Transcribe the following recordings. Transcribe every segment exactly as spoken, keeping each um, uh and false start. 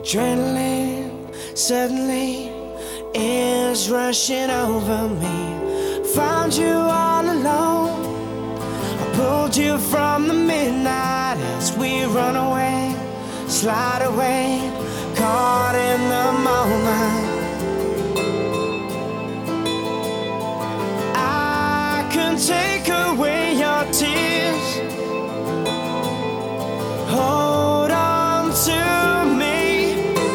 Adrenaline suddenly is rushing over me. Found you all alone. I pulled you from the midnight as we run away, slide away, caught in the moment. I can take away your tears. Hold on to me.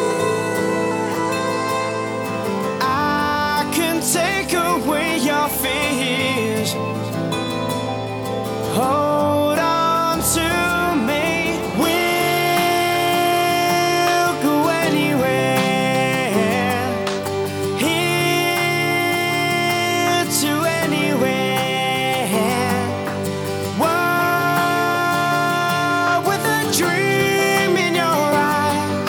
I can take away your fears. Hold on to me. We'll go anywhere, here to anywhere. Whoa, with a dream in your eyes.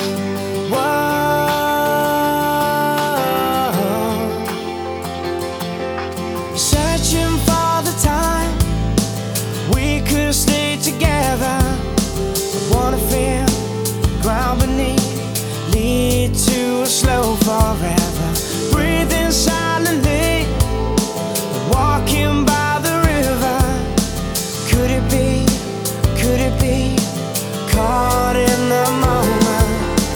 Whoa, searching for the time we could stay together. I wanna feel ground beneath, lead to a slow forever. Breathing silently, walking by the river. Could it be, could it be, caught in the moment?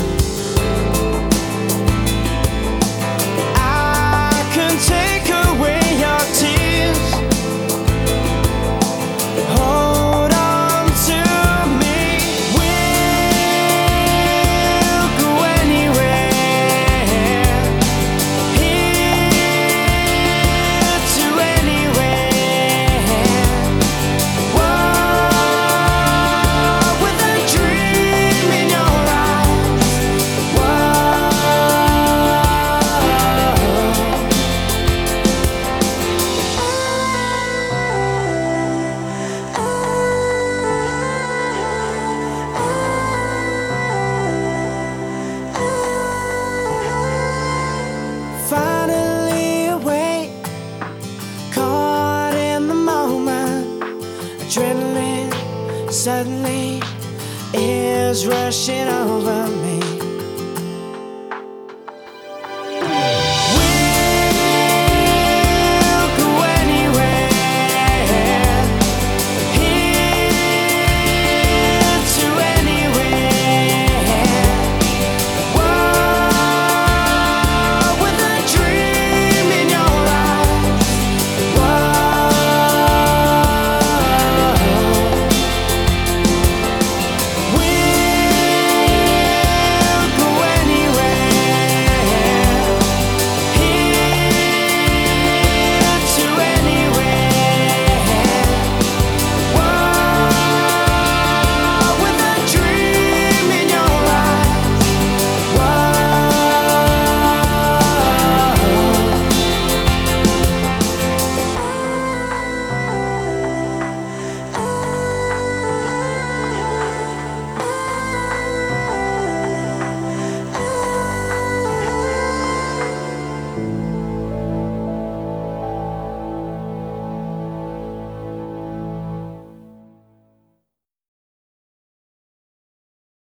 I can take away your tears. Hold on to me. We'll go anywhere, here to anywhere. Whoa, with a dream in your eyes. Whoa, finally awake, caught in the moment. Adrenaline suddenly is rushing over me.